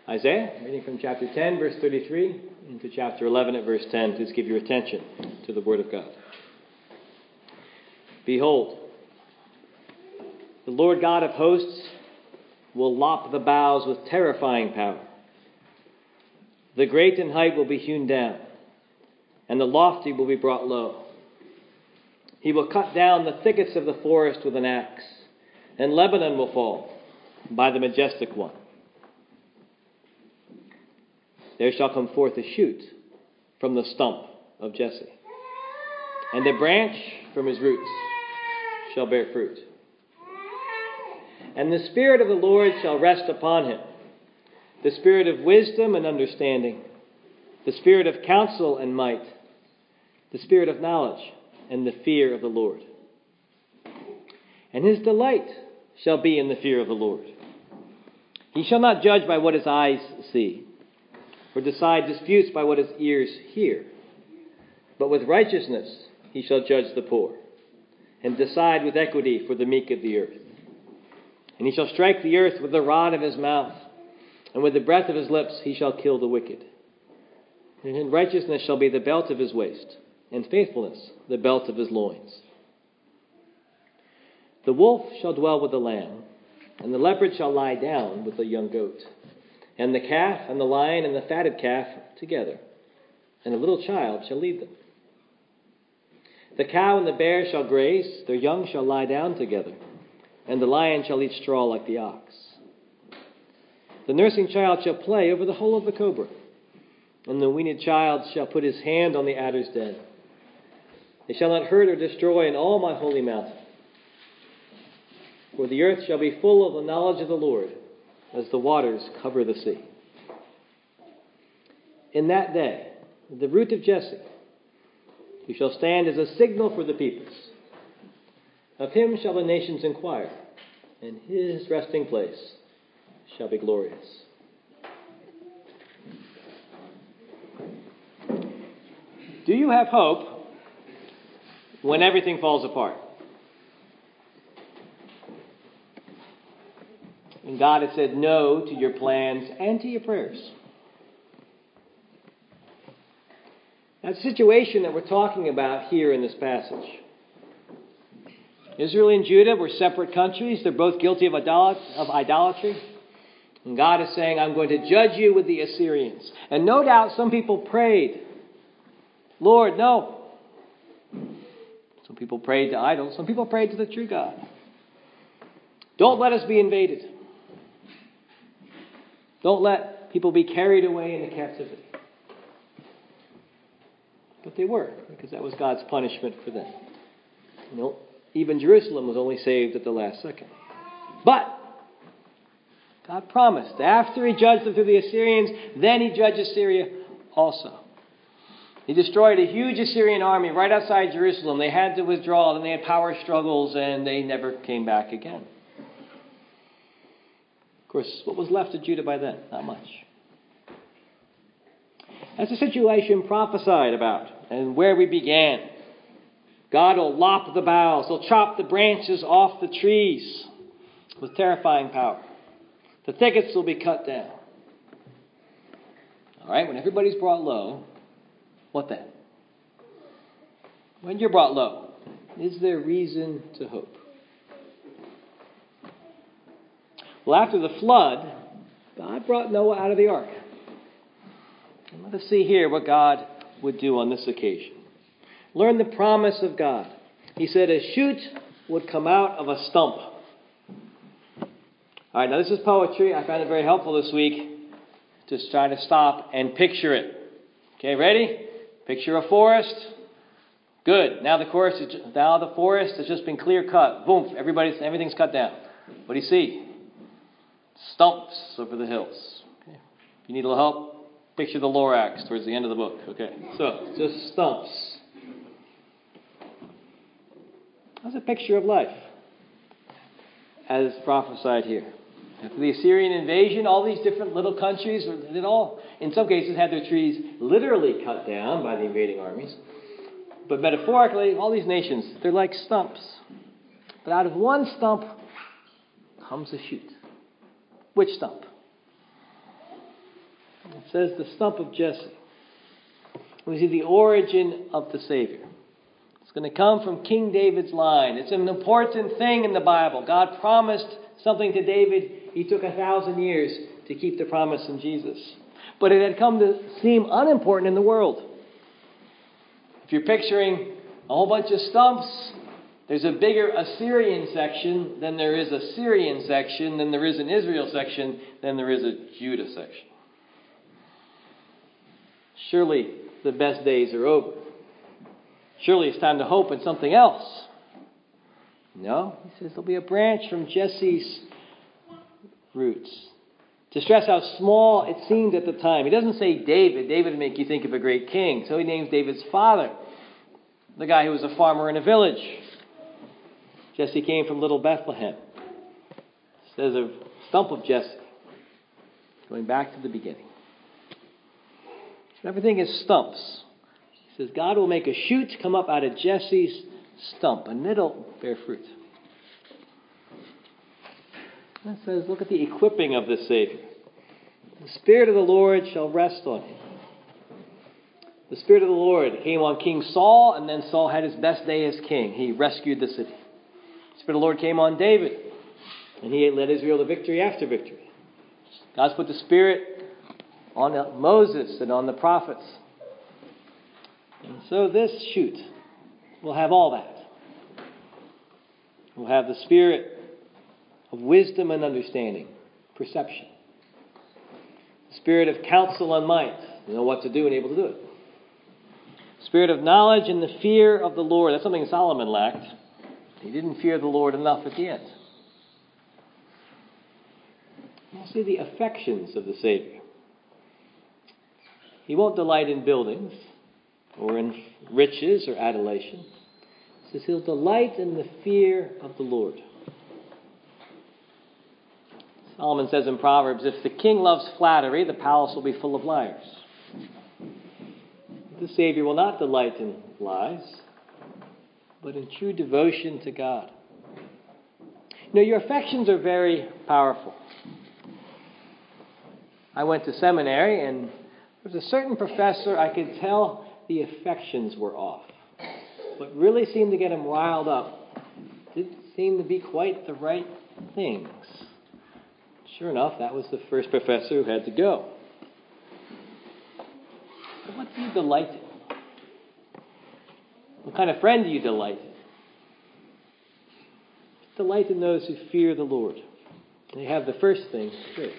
Isaiah, reading from chapter 10, verse 33, into chapter 11 at verse 10. Please give your attention to the Word of God. Behold, the Lord God of hosts will lop the boughs with terrifying power. The great in height will be hewn down, and the lofty will be brought low. He will cut down the thickets of the forest with an axe, and Lebanon will fall by the majestic one. There shall come forth a shoot from the stump of Jesse, and a branch from his roots shall bear fruit. And the Spirit of the Lord shall rest upon him, the Spirit of wisdom and understanding, the Spirit of counsel and might, the Spirit of knowledge and the fear of the Lord. And his delight shall be in the fear of the Lord. He shall not judge by what his eyes see, or decide disputes by what his ears hear. But with righteousness he shall judge the poor, and decide with equity for the meek of the earth. And he shall strike the earth with the rod of his mouth, and with the breath of his lips he shall kill the wicked. And righteousness shall be the belt of his waist, and faithfulness the belt of his loins. The wolf shall dwell with the lamb, and the leopard shall lie down with the young goat, and the calf and the lion and the fatted calf together, and a little child shall lead them. The cow and the bear shall graze, their young shall lie down together, and the lion shall eat straw like the ox. The nursing child shall play over the hole of the cobra, and the weaned child shall put his hand on the adder's den. They shall not hurt or destroy in all my holy mountain. For the earth shall be full of the knowledge of the Lord, as the waters cover the sea. In that day, the root of Jesse, who shall stand as a signal for the peoples. Of him shall the nations inquire, and his resting place shall be glorious. Do you have hope when everything falls apart? And God has said no to your plans and to your prayers. That situation that we're talking about here in this passage. Israel and Judah were separate countries. They're both guilty of idolatry. And God is saying, I'm going to judge you with the Assyrians. And no doubt some people prayed, Lord, no. Some people prayed to idols. Some people prayed to the true God. Don't let us be invaded. Don't let people be carried away into captivity. But they were, because that was God's punishment for them. You know, even Jerusalem was only saved at the last second. But God promised, after he judged them through the Assyrians, then he judged Assyria also. He destroyed a huge Assyrian army right outside Jerusalem. They had to withdraw, then they had power struggles, and they never came back again. Of course, what was left of Judah by then? Not much. That's the situation prophesied about and where we began. God will lop the boughs. He'll chop the branches off the trees with terrifying power. The thickets will be cut down. All right, when everybody's brought low, what then? When you're brought low, is there reason to hope? Well, after the flood, God brought Noah out of the ark. And let us see here what God would do on this occasion. Learn the promise of God. He said a shoot would come out of a stump. All right, now this is poetry. I found it very helpful this week to try to stop and picture it. Okay, ready? Picture a forest. Good. Now the forest has just been clear cut. Boom. Everything's cut down. What do you see? Stumps over the hills. Okay. If you need a little help, picture the Lorax towards the end of the book. Okay. So, just stumps. That's a picture of life, as prophesied here. After the Assyrian invasion, all these different little countries, it all, in some cases, had their trees literally cut down by the invading armies. But metaphorically, all these nations, they're like stumps. But out of one stump comes a shoot. Which stump? It says the stump of Jesse. We see the origin of the Savior. It's going to come from King David's line. It's an important thing in the Bible. God promised something to David. He took 1,000 years to keep the promise in Jesus. But it had come to seem unimportant in the world. If you're picturing a whole bunch of stumps, there's a bigger Assyrian section than there is a Syrian section, than there is an Israel section, than there is a Judah section. Surely the best days are over. Surely it's time to hope in something else. No, he says there'll be a branch from Jesse's roots. To stress how small it seemed at the time. He doesn't say David. David would make you think of a great king. So he names David's father, the guy who was a farmer in a village. Jesse came from little Bethlehem. It says a stump of Jesse. Going back to the beginning. Everything is stumps. He says God will make a shoot come up out of Jesse's stump, and it'll bear fruit. And it says, look at the equipping of the Savior. The Spirit of the Lord shall rest on him. The Spirit of the Lord came on King Saul, and then Saul had his best day as king. He rescued the city. The Spirit of the Lord came on David, and he led Israel to victory after victory. God's put the Spirit on Moses and on the prophets. And so this shoot will have all that. We'll have the Spirit of wisdom and understanding, perception. The Spirit of counsel and might, to know what to do and able to do it. Spirit of knowledge and the fear of the Lord. That's something Solomon lacked. He didn't fear the Lord enough at the end. We'll see the affections of the Savior. He won't delight in buildings or in riches or adulation. It says he'll delight in the fear of the Lord. Solomon says in Proverbs, if the king loves flattery, the palace will be full of liars. The Savior will not delight in lies, but in true devotion to God. You know, your affections are very powerful. I went to seminary, and there was a certain professor I could tell the affections were off. What really seemed to get him riled up didn't seem to be quite the right things. Sure enough, that was the first professor who had to go. But what do you delight in? What kind of friend do you delight in? Delight in those who fear the Lord. They have the first thing straight.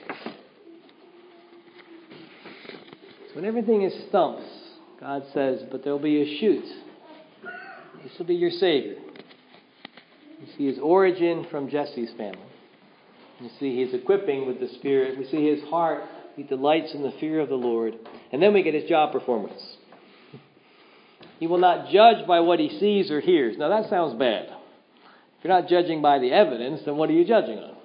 So when everything is stumps, God says, but there'll be a shoot. This will be your Savior. You see his origin from Jesse's family. You see his equipping with the Spirit. We see his heart. He delights in the fear of the Lord. And then we get his job performance. He will not judge by what he sees or hears. Now that sounds bad. If you're not judging by the evidence, then what are you judging on?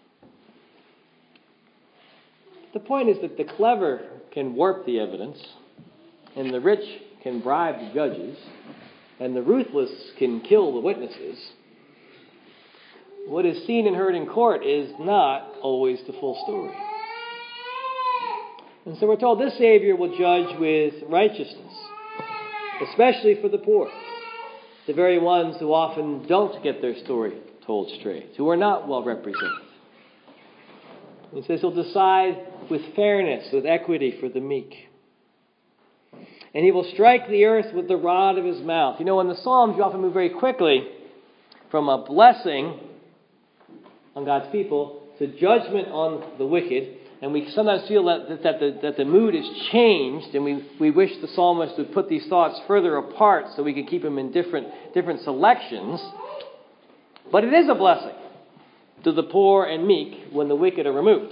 The point is that the clever can warp the evidence, and the rich can bribe the judges, and the ruthless can kill the witnesses. What is seen and heard in court is not always the full story. And so we're told this Savior will judge with righteousness, especially for the poor, the very ones who often don't get their story told straight, who are not well represented. He says he'll decide with fairness, with equity for the meek. And he will strike the earth with the rod of his mouth. You know, in the Psalms, you often move very quickly from a blessing on God's people to judgment on the wicked. And we sometimes feel that the mood is changed, and we wish the psalmist would put these thoughts further apart so we could keep them in different selections. But it is a blessing to the poor and meek when the wicked are removed.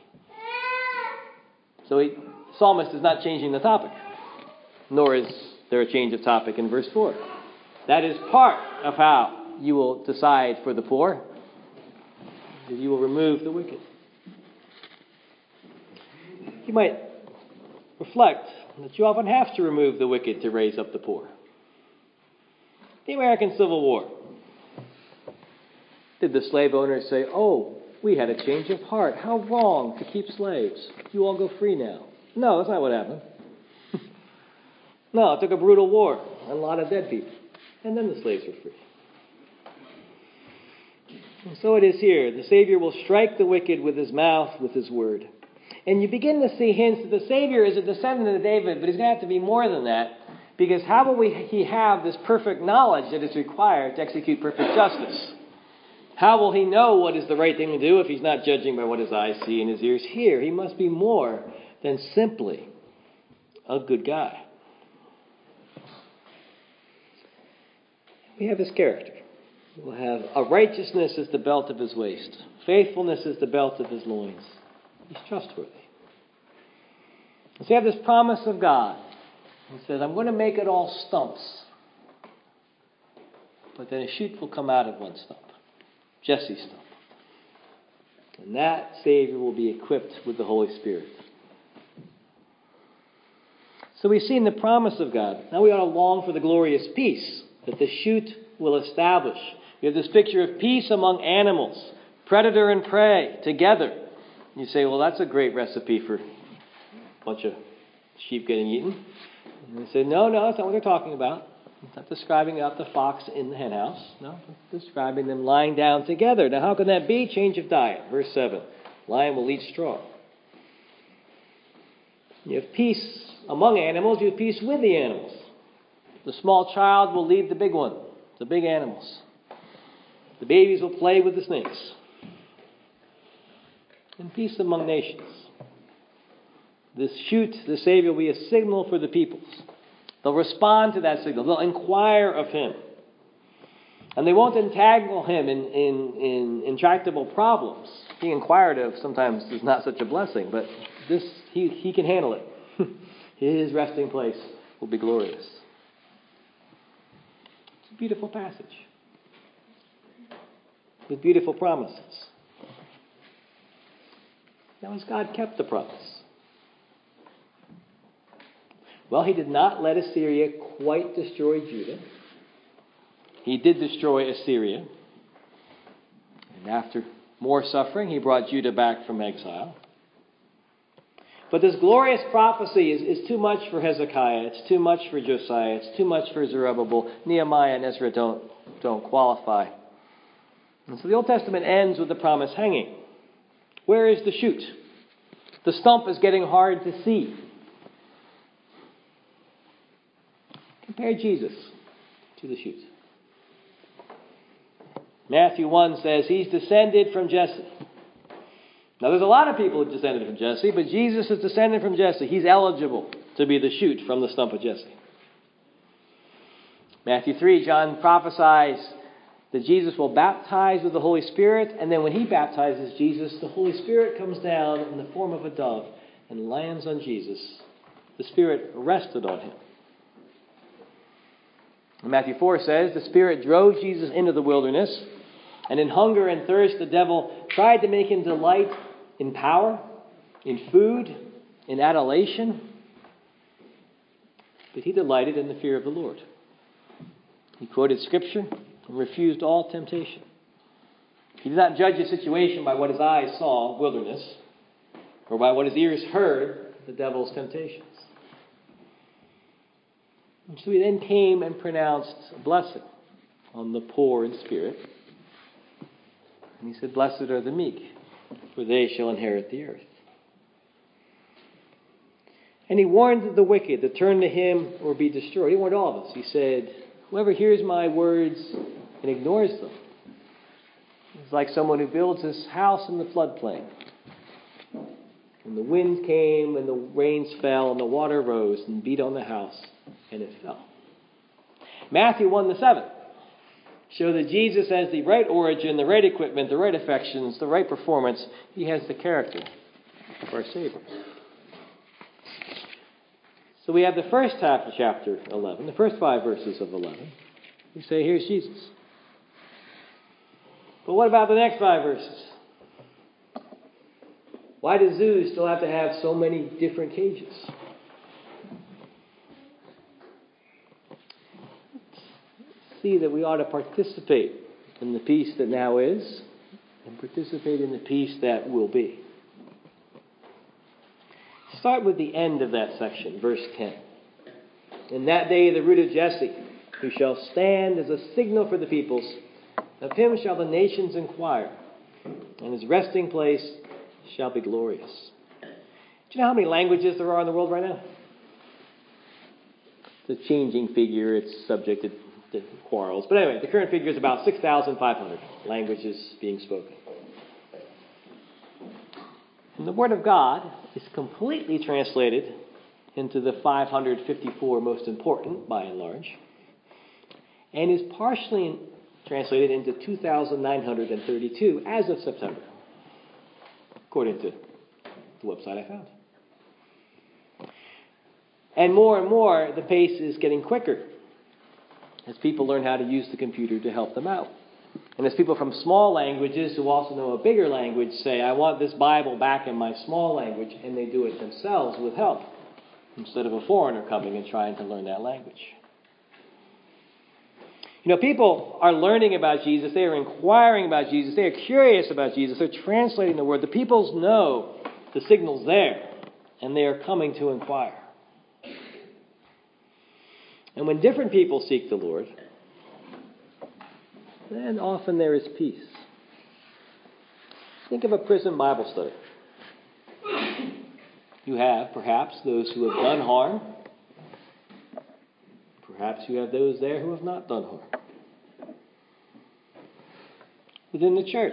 So the psalmist is not changing the topic, nor is there a change of topic in verse 4. That is part of how you will decide for the poor, that you will remove the wicked. You might reflect that you often have to remove the wicked to raise up the poor. The American Civil War. Did the slave owners say, oh, we had a change of heart. How wrong to keep slaves. You all go free now. No, that's not what happened. No, it took a brutal war and a lot of dead people. And then the slaves were free. And so it is here. The Savior will strike the wicked with his mouth, with his word. And you begin to see hints that the Savior is a descendant of David, but he's going to have to be more than that. Because how will he have this perfect knowledge that is required to execute perfect justice? How will he know what is the right thing to do if he's not judging by what his eyes see and his ears hear? He must be more than simply a good guy. We have his character. We'll have a righteousness as the belt of his waist. Faithfulness is the belt of his loins. He's trustworthy. So we have this promise of God. He says, I'm going to make it all stumps. But then a shoot will come out of one stump. Jesse's stump. And that Savior will be equipped with the Holy Spirit. So we've seen the promise of God. Now we ought to long for the glorious peace that the shoot will establish. We have this picture of peace among animals, predator and prey, together. You say, well, that's a great recipe for a bunch of sheep getting eaten. And they say, no, that's not what they're talking about. It's not describing out the fox in the henhouse. No, it's describing them lying down together. Now, how can that be? Change of diet. Verse 7. Lion will eat straw. You have peace among animals. You have peace with the animals. The small child will lead the big one, the big animals. The babies will play with the snakes. And peace among nations. This shoot, the Savior, will be a signal for the peoples. They'll respond to that signal. They'll inquire of him. And they won't entangle him in intractable problems. Being inquired of sometimes is not such a blessing, but this he can handle it. His resting place will be glorious. It's a beautiful passage with beautiful promises. Now, has God kept the promise? Well, he did not let Assyria quite destroy Judah. He did destroy Assyria. And after more suffering, he brought Judah back from exile. But this glorious prophecy is too much for Hezekiah. It's too much for Josiah. It's too much for Zerubbabel. Nehemiah and Ezra don't qualify. And so the Old Testament ends with the promise hanging. Where is the shoot? The stump is getting hard to see. Compare Jesus to the shoot. Matthew 1 says he's descended from Jesse. Now there's a lot of people who descended from Jesse, but Jesus is descended from Jesse. He's eligible to be the shoot from the stump of Jesse. Matthew 3, John prophesies that Jesus will baptize with the Holy Spirit, and then when he baptizes Jesus, the Holy Spirit comes down in the form of a dove and lands on Jesus. The Spirit rested on him. And Matthew 4 says, the Spirit drove Jesus into the wilderness, and in hunger and thirst the devil tried to make him delight in power, in food, in adulation. But he delighted in the fear of the Lord. He quoted Scripture and refused all temptation. He did not judge his situation by what his eyes saw, wilderness, or by what his ears heard, the devil's temptations. And so he then came and pronounced a blessing on the poor in spirit. And he said, blessed are the meek, for they shall inherit the earth. And he warned the wicked to turn to him or be destroyed. He warned all of us. He said, whoever hears my words and ignores them is like someone who builds his house in the floodplain. And the wind came and the rains fell and the water rose and beat on the house and it fell. Matthew 1-7 show that Jesus has the right origin, the right equipment, the right affections, the right performance. He has the character of our Savior. So we have the first half of chapter 11, the first 5 verses of 11. We say, here's Jesus. But what about the next 5 verses? Why do zoos still have to have so many different cages? See that we ought to participate in the peace that now is and participate in the peace that will be. Start with the end of that section, verse 10. In that day the root of Jesse, who shall stand as a signal for the peoples, of him shall the nations inquire, and his resting place shall be glorious. Do you know how many languages there are in the world right now? It's a changing figure. It's subject to quarrels. But anyway, the current figure is about 6,500 languages being spoken. And the Word of God is completely translated into the 554 most important, by and large, and is partially translated into 2,932 as of September, according to the website I found. And more, the pace is getting quicker as people learn how to use the computer to help them out. And as people from small languages who also know a bigger language say, I want this Bible back in my small language, and they do it themselves with help, instead of a foreigner coming and trying to learn that language. You know, people are learning about Jesus. They are inquiring about Jesus. They are curious about Jesus. They're translating the Word. The peoples know the signal's there, and they are coming to inquire. And when different people seek the Lord, then often there is peace. Think of a prison Bible study. You have, perhaps, those who have done harm. Perhaps you have those there who have not done harm. Within the church,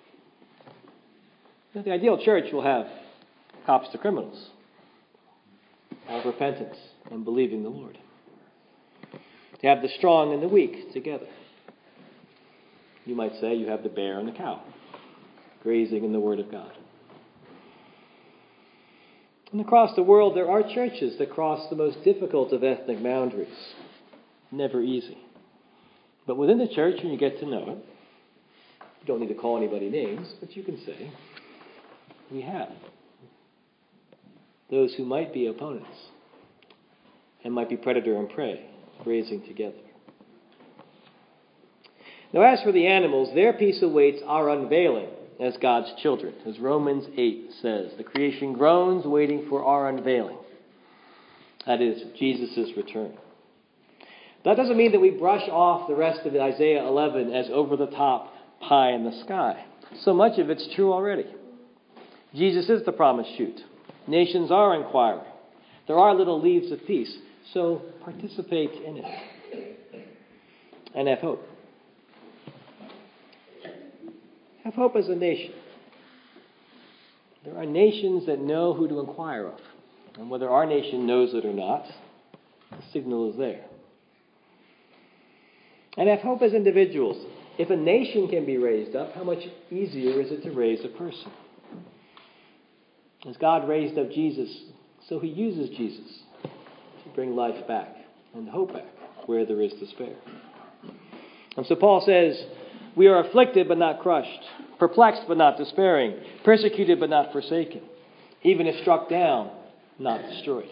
the ideal church will have cops to criminals, have repentance and believing the Lord. To have the strong and the weak together. You might say you have the bear and the cow, grazing in the Word of God. And across the world, there are churches that cross the most difficult of ethnic boundaries. Never easy. But within the church, when you get to know it, you don't need to call anybody names, but you can say, we have those who might be opponents and might be predator and prey, grazing together. Now, as for the animals, their peace awaits our unveiling as God's children. As Romans 8 says, the creation groans waiting for our unveiling. That is, Jesus' return. That doesn't mean that we brush off the rest of Isaiah 11 as over-the-top pie in the sky. So much of it's true already. Jesus is the promised shoot. Nations are inquiring. There are little leaves of peace. So participate in it. And have hope. Have hope as a nation. There are nations that know who to inquire of. And whether our nation knows it or not, the signal is there. And have hope as individuals. If a nation can be raised up, how much easier is it to raise a person? As God raised up Jesus, so he uses Jesus to bring life back and hope back where there is despair. And so Paul says, we are afflicted but not crushed, perplexed but not despairing, persecuted but not forsaken, even if struck down, not destroyed.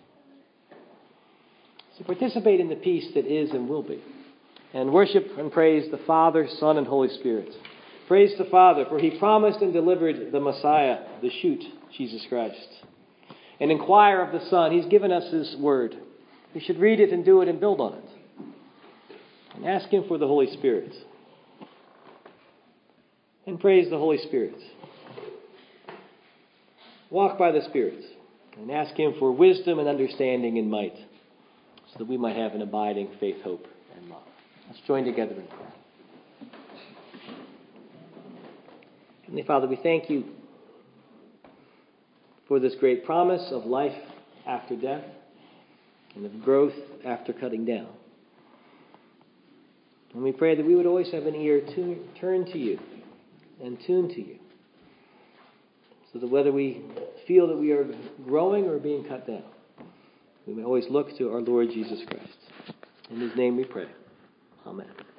So participate in the peace that is and will be. And worship and praise the Father, Son, and Holy Spirit. Praise the Father, for he promised and delivered the Messiah, the shoot, Jesus Christ. And inquire of the Son. He's given us his word. We should read it and do it and build on it. And ask him for the Holy Spirit. And praise the Holy Spirit. Walk by the Spirit. And ask him for wisdom and understanding and might. So that we might have an abiding faith, hope, and love. Let's join together in prayer. Heavenly Father, we thank you for this great promise of life after death and of growth after cutting down. And we pray that we would always have an ear turned to you and tuned to you, so that whether we feel that we are growing or being cut down, we may always look to our Lord Jesus Christ. In his name we pray. Amen.